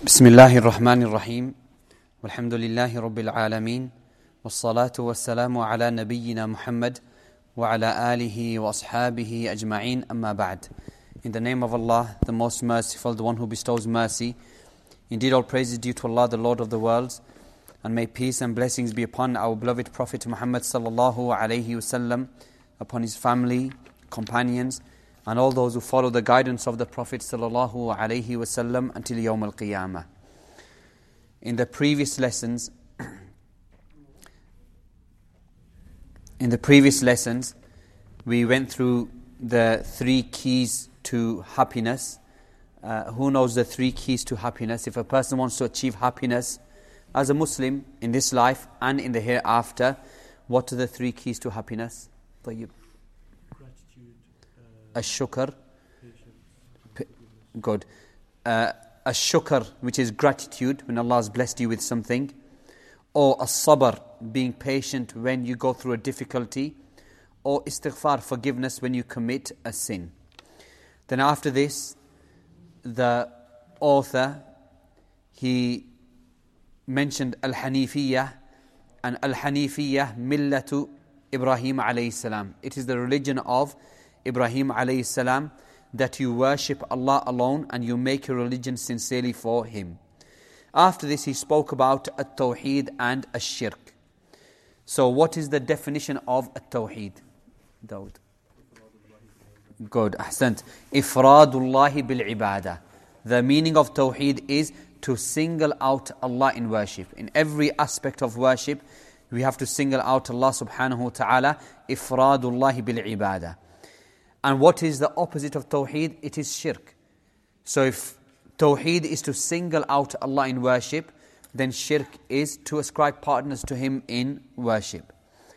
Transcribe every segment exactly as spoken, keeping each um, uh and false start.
بسم الله الرحمن الرحيم والحمد لله رب العالمين والصلاة والسلام على نبينا محمد وعلى آله وأصحابه أجمعين أما بعد. In the name of Allah, the most merciful, the one who bestows mercy. Indeed, all praise is due to Allah, the Lord of the worlds, and may peace and blessings be upon our beloved Prophet Muhammad sallallahu alaihi wasallam, upon his family, companions, and all those who follow the guidance of the Prophet sallallahu alaihi wasallam until Yawm al-Qiyamah. In the previous lessons, in the previous lessons, we went through the three keys to happiness. Uh, who knows the three keys to happiness? If a person wants to achieve happiness as a Muslim in this life and in the hereafter, what are the three keys to happiness? Tayyib. Ash-shukr, good. Uh, Ash-shukr, which is gratitude when Allah has blessed you with something, or as-sabr, being patient when you go through a difficulty, or istighfar, forgiveness when you commit a sin. Then after this, the author, he mentioned Al-Hanifiyah, and Al-Hanifiyah millatu Ibrahim alayhi salam. It is the religion of Ibrahim alayhi salam, that you worship Allah alone and you make your religion sincerely for Him. After this, he spoke about at-tawheed and ash-shirk. So what is the definition of at-tawheed? Dawood. Good, ahsant. Ifradullahi bil-ibadah. The meaning of tawheed is to single out Allah in worship. In every aspect of worship, we have to single out Allah subhanahu wa ta'ala. Ifradullahi bil-ibadah. And what is the opposite of tawheed? It is shirk. So if tawheed is to single out Allah in worship, then shirk is to ascribe partners to Him in worship.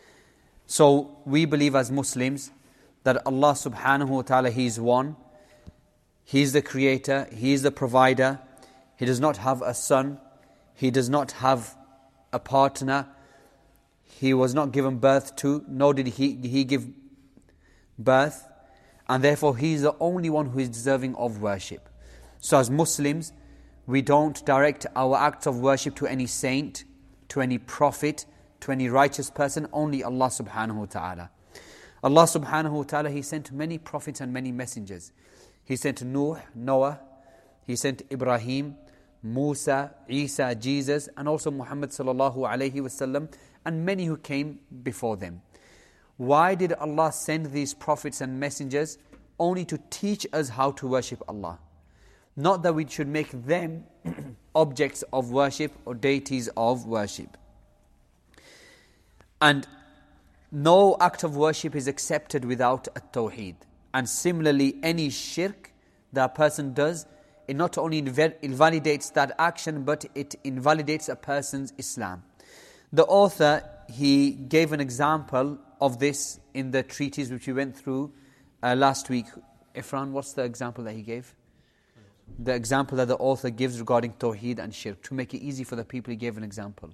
So we believe as Muslims that Allah subhanahu wa ta'ala, He is one. He is the creator. He is the provider. He does not have a son. He does not have a partner. He was not given birth to, nor did He, he give birth. And therefore, He is the only one who is deserving of worship. So as Muslims, we don't direct our acts of worship to any saint, to any prophet, to any righteous person, only Allah subhanahu wa ta'ala. Allah subhanahu wa ta'ala, He sent many prophets and many messengers. He sent Nuh, Noah, He sent Ibrahim, Musa, Isa, Jesus, and also Muhammad sallallahu alayhi wasallam, and many who came before them. Why did Allah send these prophets and messengers? Only to teach us how to worship Allah. Not that we should make them objects of worship or deities of worship. And no act of worship is accepted without a tawheed. And similarly, any shirk that a person does, it not only invalidates that action, but it invalidates a person's Islam. The author, he gave an example of this in the treatise which we went through uh, last week. Ifran, what's the example that he gave? The example that the author gives regarding tawheed and shirk. To make it easy for the people, he gave an example.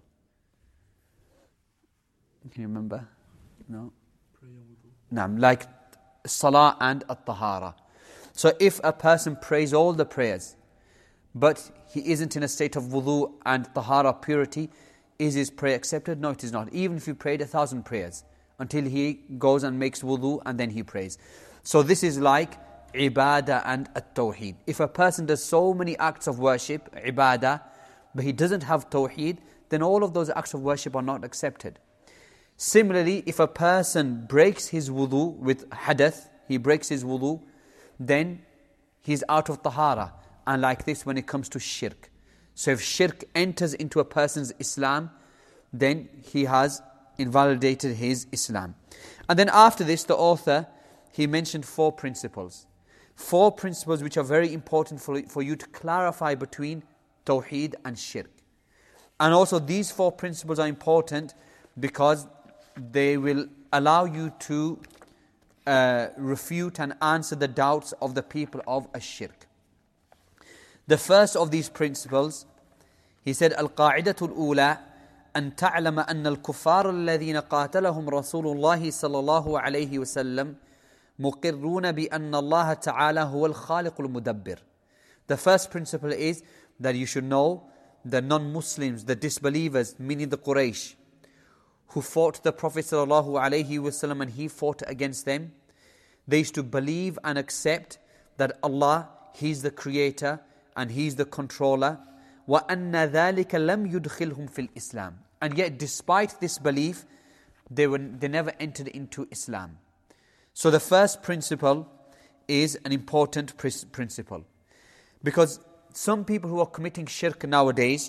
Can you remember? No? No, like salah and at-tahara. So if a person prays all the prayers, but he isn't in a state of wudu and tahara purity, is his prayer accepted? No, it is not. Even if he prayed a thousand prayers, until he goes and makes wudu and then he prays. So this is like ibadah and at-tawheed. If a person does so many acts of worship, ibadah, but he doesn't have tawheed, then all of those acts of worship are not accepted. Similarly, if a person breaks his wudu with hadath, he breaks his wudu, then he's out of tahara. And like this when it comes to shirk. So if shirk enters into a person's Islam, then he has invalidated his Islam. And then after this, the author, he mentioned four principles. Four principles which are very important for, for you to clarify between tawheed and shirk. And also these four principles are important because they will allow you to uh, refute and answer the doubts of the people of ash-shirk. The first of these principles, he said, Al-Qa'idatul Ula, أن تعلم أن الكفار الذين قاتلهم رسول الله صلى الله عليه وسلم مقرون بأن الله تعالى هو الخالق المدبر. The first principle is that you should know the non-Muslims, the disbelievers, meaning the Quraysh, who fought the Prophet ﷺ and he fought against them. They used to believe and accept that Allah, He's the creator and He's the controller. وَأَنَّ ذَلِكَ لَمْ يُدْخِلْهُمْ فِي الْإِسْلَامِ. And yet despite this belief, they were they never entered into Islam. So the first principle is an important principle. Because some people who are committing shirk nowadays,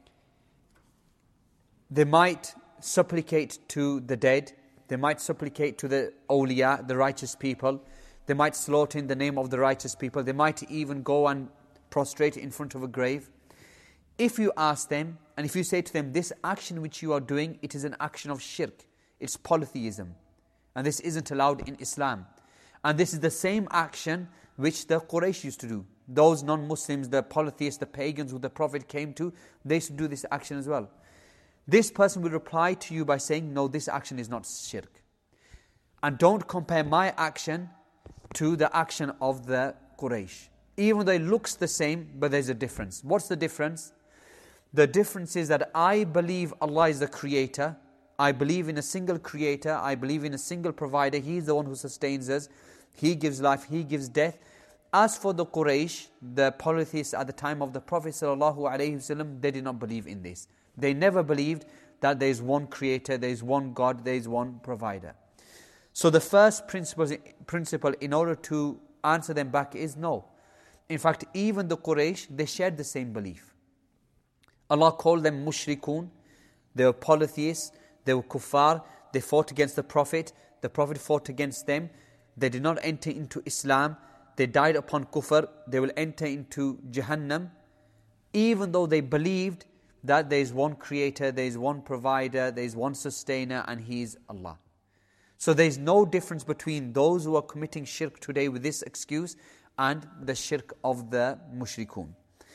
they might supplicate to the dead, they might supplicate to the awliya, the righteous people, they might slaughter in the name of the righteous people, they might even go and prostrate in front of a grave. If you ask them, and if you say to them, this action which you are doing, it is an action of shirk, it's polytheism, and this isn't allowed in Islam. And this is the same action which the Quraysh used to do. Those non-Muslims, the polytheists, the pagans who the Prophet came to, they used to do this action as well. This person will reply to you by saying, no, this action is not shirk. And don't compare my action to the action of the Quraysh. Even though it looks the same, but there's a difference. What's the difference? The difference is that I believe Allah is the creator. I believe in a single creator. I believe in a single provider. He is the one who sustains us. He gives life. He gives death. As for the Quraysh, the polytheists at the time of the Prophet ﷺ, they did not believe in this. They never believed that there is one creator, there is one God, there is one provider. So the first principle, principle in order to answer them back is no. In fact, even the Quraysh, they shared the same belief. Allah called them mushrikun. They were polytheists, they were kuffar, they fought against the Prophet, the Prophet fought against them. They did not enter into Islam. They died upon kufr. They will enter into Jahannam. Even though they believed that there is one creator, there is one provider, there is one sustainer, and He is Allah. So there is no difference between those who are committing shirk today with this excuse and the shirk of the mushrikun.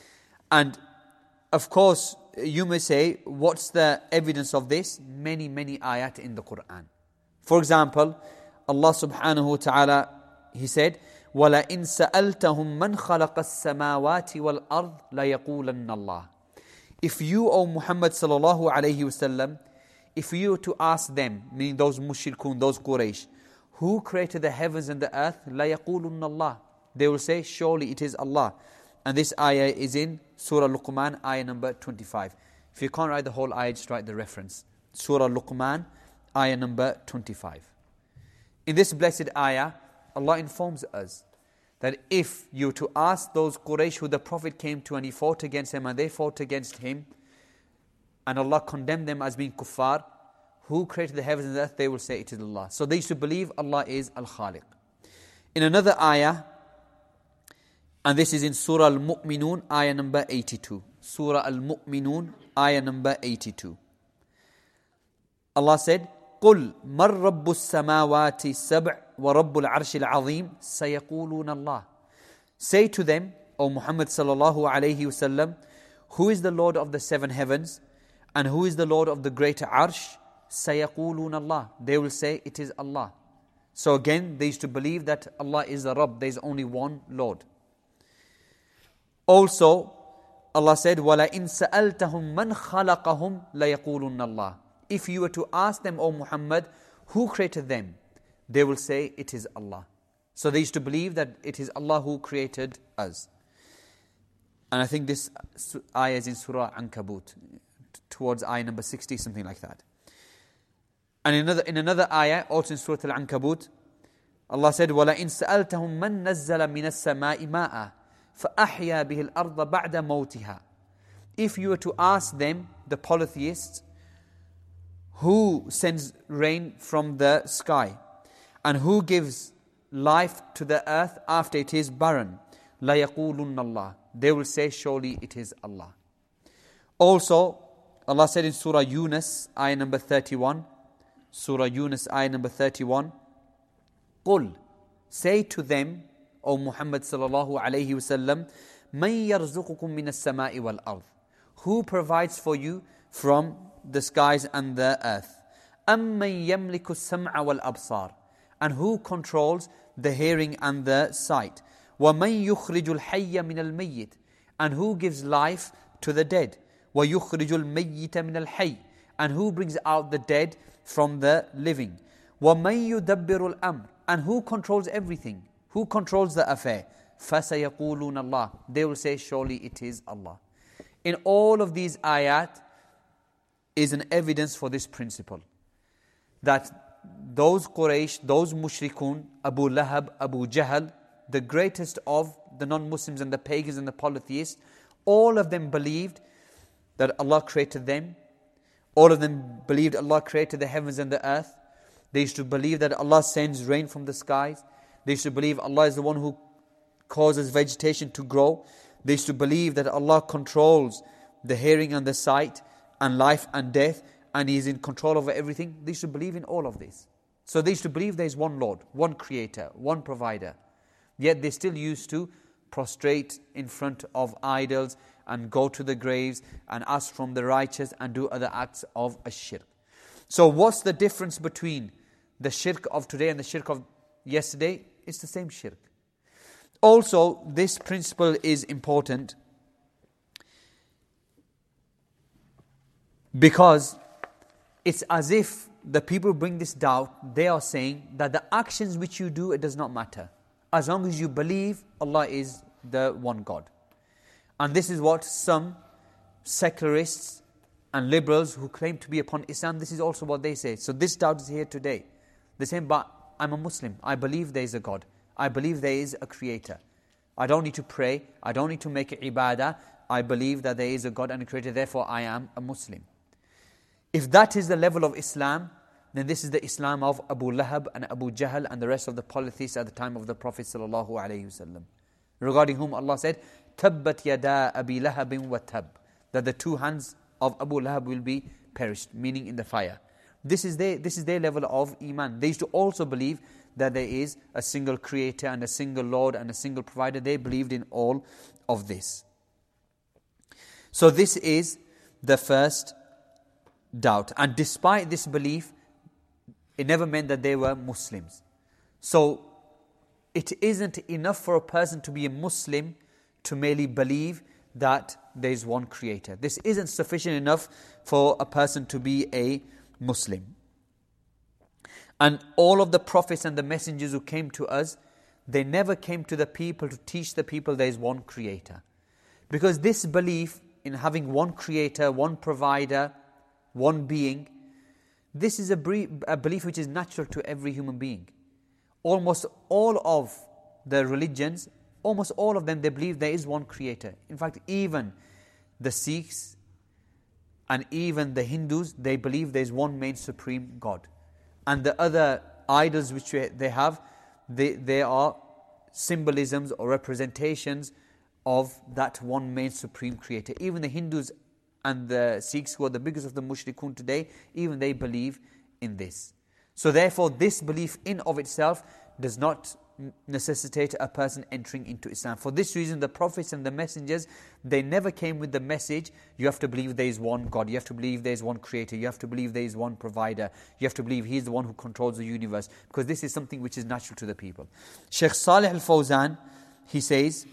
And of course, you may say, what's the evidence of this? Many, many ayat in the Quran. For example, Allah subhanahu wa ta'ala, He said, وَلَئِن سَأَلْتَهُمْ مَنْ خَلَقَ السَّمَاوَاتِ وَالْأَرْضِ لَيَقُولَنَّ اللَّهِ. If you, O Muhammad sallallahu alayhi wasallam, if you were to ask them, meaning those mushrikun, those Quraysh, who created the heavens and the earth, لَيَقُولُنَّ اللَّهِ. They will say, surely it is Allah. And this ayah is in Surah Luqman, ayah number twenty-five. If you can't write the whole ayah, just write the reference. Surah Luqman, ayah number twenty-five. In this blessed ayah, Allah informs us that if you were to ask those Quraysh who the Prophet came to and he fought against them and they fought against him, and Allah condemned them as being kuffar, who created the heavens and the earth, they will say it is Allah. So they used to believe Allah is Al-Khaliq. In another ayah, and this is in Surah Al-Mu'minun, ayah number eighty-two. Surah Al-Mu'minun, ayah number eighty-two. Allah said, قُلْ مَنْ رَبُّ السَّمَاوَاتِ السَّبْعِ وَرَبُّ الْعَرْشِ الْعَظِيمِ سَيَقُولُونَ اللَّهِ. Say to them, O Muhammad sallallahu alayhi wasallam, who is the Lord of the seven heavens and who is the Lord of the greater arsh? سَيَقُولُونَ اللَّهِ. They will say it is Allah. So again, they used to believe that Allah is the Rabb, there is only one Lord. Also, Allah said, وَلَئِن سَأَلْتَهُمْ مَنْ خَلَقَهُمْ لَيَقُولُنَّ اللَّهِ. If you were to ask them, O Muhammad, who created them? They will say, it is Allah. So they used to believe that it is Allah who created us. And I think this ayah is in Surah Ankabut, towards ayah number sixty, something like that. And in another, in another ayah, also in Surah Al-Ankabut, Allah said, وَلَئِن سَأَلْتَهُمْ مَنْ نَزَّلَ مِنَ السَّمَاءِ مَاءً فَأَحْيَا بِهِ الْأَرْضَ بَعْدَ مَوْتِهَا. If you were to ask them, the polytheists, who sends rain from the sky and who gives life to the earth after it is barren, لَيَقُولُنَّ اللَّهِ. They will say, surely it is Allah. Also, Allah said in Surah Yunus, ayah number thirty-one, Surah Yunus, ayah number thirty-one, قُلْ. Say to them, O Muhammad sallallahu alayhi wasallam, مَنْ يَرْزُقُكُم مِّنَ السَّمَاءِ وَالْأَرْضِ. Who provides for you from the skies and the earth? أَمَّنْ يَمْلِكُ السَّمْعَ وَالْأَبْصَارِ. And who controls the hearing and the sight? وَمَنْ يُخْرِجُ الْحَيَّ مِنَ الْمَيِّتِ And who gives life to the dead? وَيُخْرِجُ الْمَيِّتَ مِنَ الْحَيِّ And who brings out the dead from the living? وَمَنْ يُدَبِّرُ الْأَمْرِ And who controls everything? Who controls the affair? فَسَيَقُولُونَ اللَّهِ They will say, surely it is Allah. In all of these ayat is an evidence for this principle. That those Quraysh, those mushrikun, Abu Lahab, Abu Jahl, the greatest of the non-Muslims and the pagans and the polytheists, all of them believed that Allah created them. All of them believed Allah created the heavens and the earth. They used to believe that Allah sends rain from the skies. They used to believe Allah is the one who causes vegetation to grow. They used to believe that Allah controls the hearing and the sight and life and death, and He is in control over everything. They used to believe in all of this. So they used to believe there is one Lord, one Creator, one Provider. Yet they still used to prostrate in front of idols and go to the graves and ask from the righteous and do other acts of ashirk. So what's the difference between the shirk of today and the shirk of yesterday? It's the same shirk. Also, this principle is important because it's as if the people who bring this doubt, they are saying that the actions which you do, it does not matter. As long as you believe Allah is the one God. And this is what some secularists and liberals who claim to be upon Islam, this is also what they say. So this doubt is here today. They're saying, but I'm a Muslim. I believe there is a God. I believe there is a Creator. I don't need to pray. I don't need to make ibadah. I believe that there is a God and a Creator. Therefore, I am a Muslim. If that is the level of Islam, then this is the Islam of Abu Lahab and Abu Jahl and the rest of the polytheists at the time of the Prophet sallallahu alaihi wasallam, regarding whom Allah said, "Tabbat yada Abi Lahabin wa tab," that the two hands of Abu Lahab will be perished, meaning in the fire. This is their this is their level of iman. They used to also believe that there is a single Creator and a single Lord and a single Provider. They believed in all of this. So this is the first doubt. And despite this belief, it never meant that they were Muslims. So it isn't enough for a person to be a Muslim to merely believe that there is one Creator. This isn't sufficient enough for a person to be a Muslim. And all of the prophets and the messengers who came to us, they never came to the people to teach the people there is one Creator. Because this belief in having one Creator, one Provider, one being, this is a, bre- a belief which is natural to every human being. Almost all of the religions, almost all of them, they believe there is one Creator. In fact, even the Sikhs and even the Hindus, they believe there is one main supreme God. And the other idols which they have, they, they are symbolisms or representations of that one main supreme Creator. Even the Hindus and the Sikhs, who are the biggest of the mushrikun today, even they believe in this. So therefore, this belief in of itself does not necessitate a person entering into Islam. For this reason, the prophets and the messengers, they never came with the message, you have to believe there is one God, you have to believe there is one Creator, you have to believe there is one Provider, you have to believe He is the one who controls the universe, because this is something which is natural to the people. Shaykh Salih al-Fawzan, he says,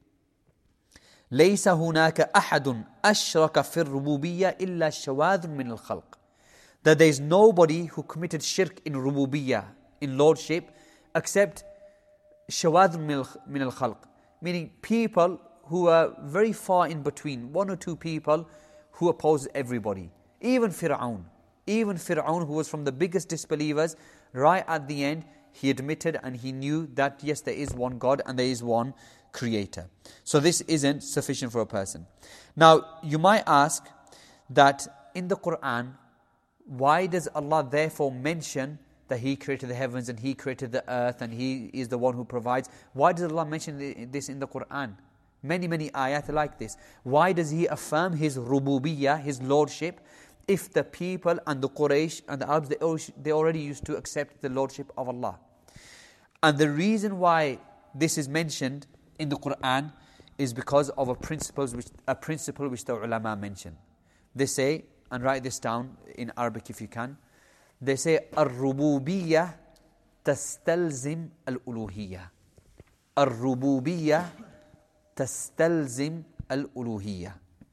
لَيْسَ هُنَاكَ أَحَدٌ أَشْرَكَ فِي الرُّبُوبِيَّةِ إِلَّا شَوَاذٌ مِّنَ الْخَلْقِ That there is nobody who committed shirk in rububiyyah, in lordship, except شَوَاذٌ مِّنَ الْخَلْقِ, meaning people who are very far in between, one or two people who oppose everybody. Even Fir'aun, even Fir'aun, who was from the biggest disbelievers, right at the end, he admitted and he knew that yes, there is one God and there is one Creator. So this isn't sufficient for a person. Now, you might ask that in the Qur'an, why does Allah therefore mention that He created the heavens and He created the earth and He is the one who provides? Why does Allah mention this in the Qur'an? Many, many ayat like this. Why does He affirm His rububiyyah, His lordship, if the people and the Quraysh and the Arabs, they already used to accept the lordship of Allah? And the reason why this is mentioned in the Qur'an is because of a principle which, a principle which the ulama mention. They say, and write this down in Arabic if you can, they say, الربوبية تستلزم الألوهية. الربوبية تستلزم الألوهية.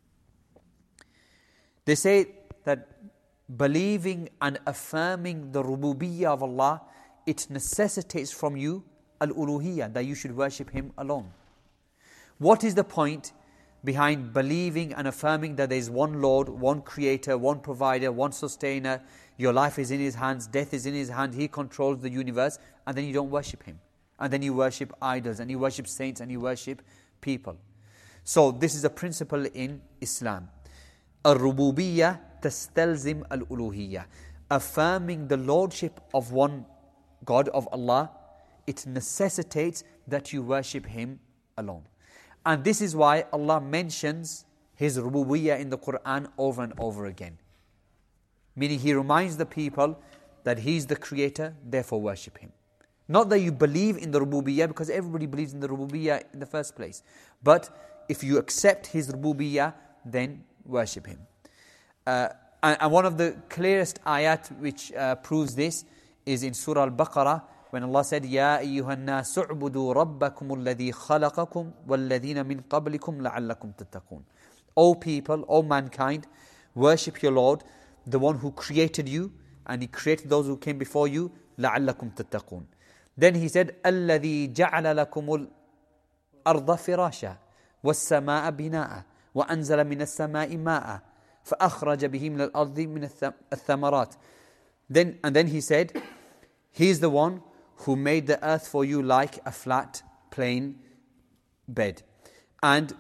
They say that believing and affirming the rububiyyah of Allah, it necessitates from you al-uluhiyyah, that you should worship Him alone. What is the point behind believing and affirming that there is one Lord, one Creator, one Provider, one Sustainer, your life is in His hands, death is in His hand, He controls the universe, and then you don't worship Him? And then you worship idols, and you worship saints, and you worship people. So this is a principle in Islam. Al-Rububiyyah tastalzim al-Uluhiyyah. Affirming the Lordship of one God, of Allah, it necessitates that you worship Him alone. And this is why Allah mentions His Rububiyyah in the Quran over and over again. Meaning He reminds the people that He is the Creator, therefore worship Him. Not that you believe in the Rububiyyah, because everybody believes in the Rububiyyah in the first place. But if you accept His Rububiyyah, then worship Him. Uh, and, and one of the clearest ayat which uh, proves this is in Surah Al-Baqarah, when Allah said, يَا أَيُّهَا النَّاسُ اعْبُدُوا رَبَّكُمُ الَّذِي خَلَقَكُمْ وَالَّذِينَ مِنْ قَبْلِكُمْ لَعَلَّكُمْ تَتَّقُونَ. O people, O mankind, worship your Lord, the one who created you, and He created those who came before you, لَعَلَّكُمْ تَتَّقُونَ. Then He said, الَّذِي جَعَلَ لَكُمُ الْأَرْضَ فِرَاشًا وَالسَّمَاءَ بِنَاءً وَأَنزَلَ مِنَ السَّمَاءِ مَاءً فَأَخْرَجَ بِهِ مِنَ الْأَرْضِ مِنَ الثَّمَرَاتِ. Then, and then He said, He is the one who made the earth for you like a flat, plain bed, and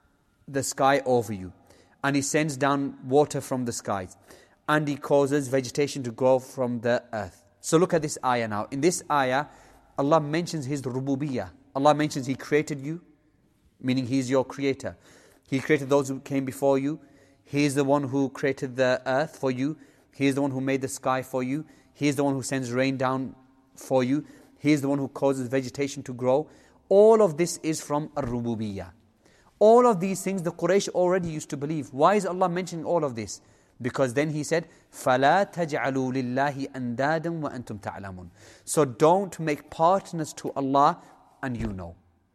the sky over you. And He sends down water from the skies, and He causes vegetation to grow from the earth. So look at this ayah now. In this ayah, Allah mentions His rububiyyah. Allah mentions He created you, meaning He is your creator. He created those who came before you. He is the one who created the earth for you. He is the one who made the sky for you. He is the one who sends rain down for you. He is the one who causes vegetation to grow. All of this is from ar-rububiyyah. All of these things the Quraysh already used to believe. Why is Allah mentioning all of this? Because then He said, فَلَا تَجْعَلُوا لِلَّهِ أَنْدَادًا وَأَنْتُمْ تَعْلَمُونَ. So don't make partners to Allah, and you know.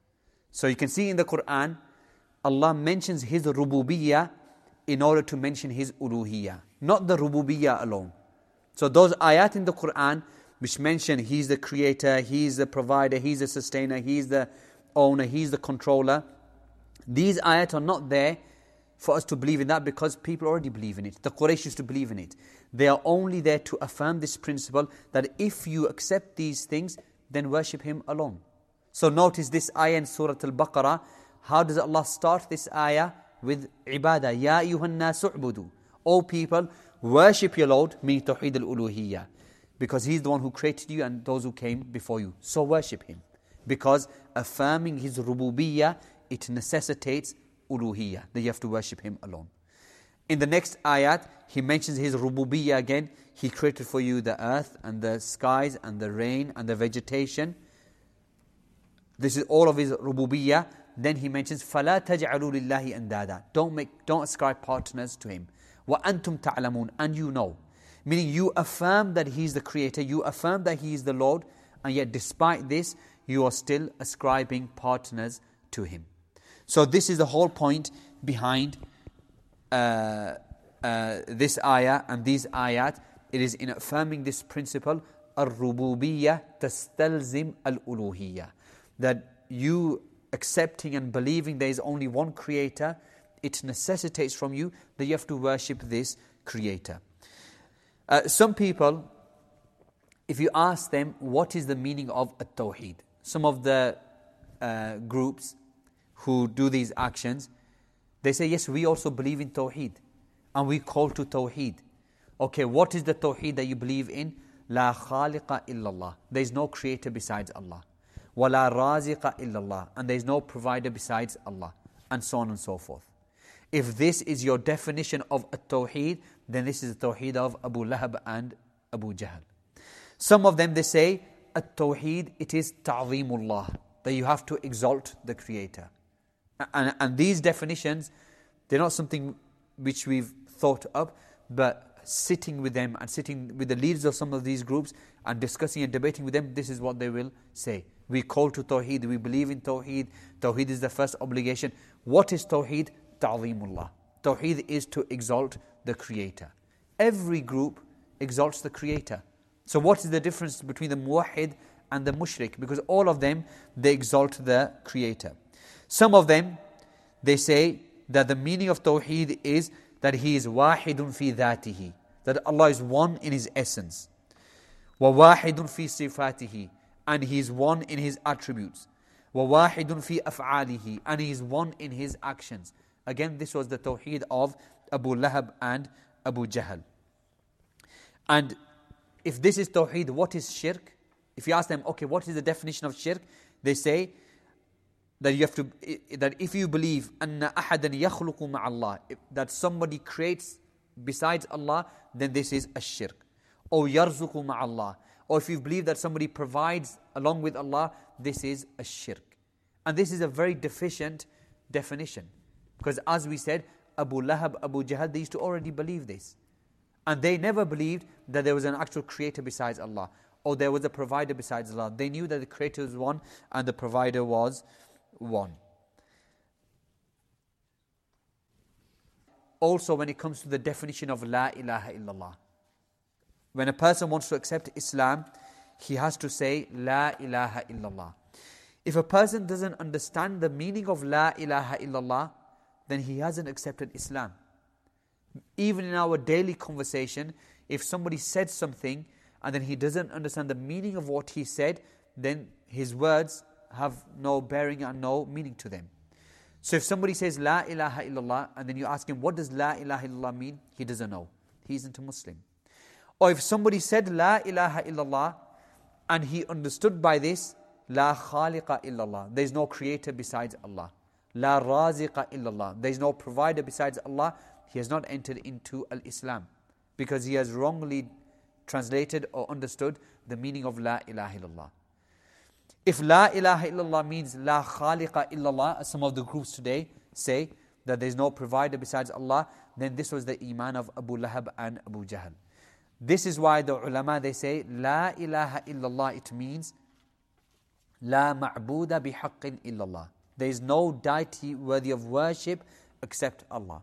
So you can see in the Quran, Allah mentions His rububiyyah in order to mention His uluhiyyah, not the rububiyyah alone. So those ayat in the Quran which mention He's the creator, He's the provider, He's the sustainer, He's the owner, He's the controller, these ayat are not there for us to believe in that, because people already believe in it. The Quraysh used to believe in it. They are only there to affirm this principle that if you accept these things, then worship Him alone. So notice this ayah in Surah Al-Baqarah. How does Allah start this ayah? With ibadah. Ya ayyuhan nasu u'budu. O people, worship your Lord, meaning tawheed al-uluhiyyah. Because He's the one who created you and those who came before you. So worship Him. Because affirming His rububiyyah, it necessitates uluhiyyah, that you have to worship Him alone. In the next ayat, He mentions His rububiyyah again. He created for you the earth and the skies and the rain and the vegetation. This is all of His rububiyyah. Then He mentions, فَلَا تَجْعَلُوا لِلَّهِ أَنْدَادًا. Don't make, don't ascribe partners to Him. وَأَنْتُمْ تَعْلَمُونَ. And you know. Meaning you affirm that He is the Creator, you affirm that He is the Lord, and yet despite this, you are still ascribing partners to Him. So this is the whole point behind uh, uh, this ayah and these ayat. It is in affirming this principle, الرُّبُوبِيَّةِ تَسْتَلْزِمْ الْأُلُوهِيَّةِ, that you accepting and believing there is only one Creator, it necessitates from you that you have to worship this Creator. Uh, some people, if you ask them what is the meaning of at-tawheed, some of the uh, groups who do these actions, they say, yes, we also believe in tawheed, and we call to tawheed. Okay, what is the tawheed that you believe in? La khaliqa illallah. There is no creator besides Allah. Wa la raziqa illallah. And there is no provider besides Allah. And so on and so forth. If this is your definition of at-tawheed, then this is the tawheed of Abu Lahab and Abu Jahl. Some of them, they say, at-tawheed, it is ta'zimullah, that you have to exalt the Creator. And, and these definitions, they're not something which we've thought up, but sitting with them and sitting with the leaders of some of these groups and discussing and debating with them, this is what they will say. We call to Tawheed, we believe in Tawheed. Tawheed is the first obligation. What is Tawheed? Ta'zeemullah. Tawheed is to exalt the Creator. Every group exalts the Creator. So what is the difference between the muwahhid and the mushrik? Because all of them, they exalt the Creator. Some of them, they say that the meaning of Tawheed is that He is wahidun fi dhatihi, that Allah is one in His essence. Wa wahidun fi sifatihi, and He is one in His attributes. Wa wahidun fi af'alihi, and He is one in His actions. Again, this was the Tawheed of Abu Lahab and Abu Jahl. And if this is Tawheed, what is shirk? If you ask them, okay, what is the definition of shirk? They say that you have to, that if you believe anna ahadan yakhluqu ma'allah, that somebody creates besides Allah, then this is a shirk. Or yarzuqu ma'allah, or if you believe that somebody provides along with Allah, this is a shirk. And this is a very deficient definition, because as we said, Abu Lahab, Abu Jahl, they used to already believe this. And they never believed that there was an actual creator besides Allah, or there was a provider besides Allah. They knew that the creator was one and the provider was one. Also, when it comes to the definition of La ilaha illallah, when a person wants to accept Islam, he has to say La ilaha illallah. If a person doesn't understand the meaning of La ilaha illallah, then he hasn't accepted Islam. Even in our daily conversation, if somebody said something and then he doesn't understand the meaning of what he said, then his words have no bearing and no meaning to them. So if somebody says La ilaha illallah and then you ask him, what does La ilaha illallah mean? He doesn't know. He isn't a Muslim. Or if somebody said La ilaha illallah and he understood by this, La khaliqa illallah, there is no creator besides Allah. La raziqa illallah, there is no provider besides Allah, he has not entered into al-Islam, because he has wrongly translated or understood the meaning of La ilaha illallah. If La ilaha illallah means La khaliqa illallah, as some of the groups today say, that there is no provider besides Allah, then this was the iman of Abu Lahab and Abu Jahl. This is why the ulama, they say, La ilaha illallah, it means La ma'buda bihaqqin illallah. There is no deity worthy of worship except Allah.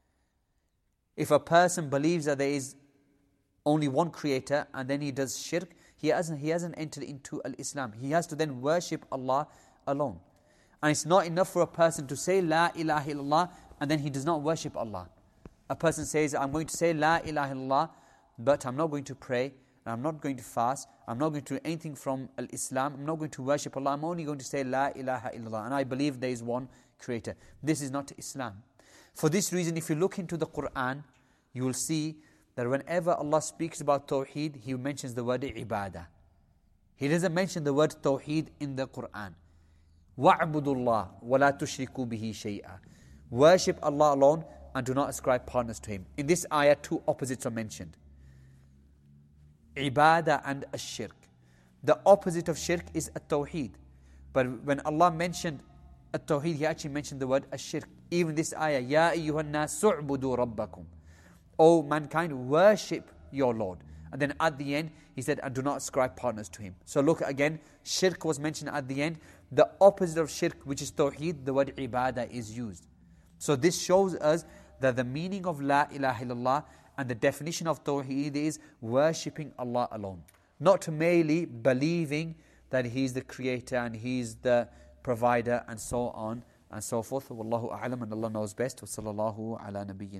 If a person believes that there is only one creator and then he does shirk, he hasn't, he hasn't entered into al-Islam. He has to then worship Allah alone. And it's not enough for a person to say La ilaha illallah and then he does not worship Allah. A person says, I'm going to say La ilaha illallah, but I'm not going to pray, and I'm not going to fast, I'm not going to do anything from al-Islam, I'm not going to worship Allah, I'm only going to say La ilaha illallah, and I believe there is one creator. This is not Islam. For this reason, if you look into the Quran, you will see that whenever Allah speaks about Tawheed, He mentions the word Ibadah. He doesn't mention the word Tawheed in the Quran. وَاعْبُدُوا اللَّهِ وَلَا تُشْرِكُوا بِهِ شَيْئًا. Worship Allah alone and do not ascribe partners to Him. In this ayah, two opposites are mentioned. Ibadah and Ash-Shirk. The opposite of Shirk is At-Tawheed. But when Allah mentioned At-Tawheed, He actually mentioned the word Ash-Shirk. Even this ayah, Ya ayyuhan nas su'budu rabbakum. O mankind, worship your Lord. And then at the end, He said, and do not ascribe partners to Him. So look again, Shirk was mentioned at the end. The opposite of Shirk, which is Tawheed, the word Ibadah is used. So this shows us that the meaning of La ilaha illallah and the definition of Tawheed is worshipping Allah alone. Not merely believing that He is the creator and He is the provider and so on and so forth. Wallahu a'lam, and Allah knows best. Wa sallallahu ala nabiyyin.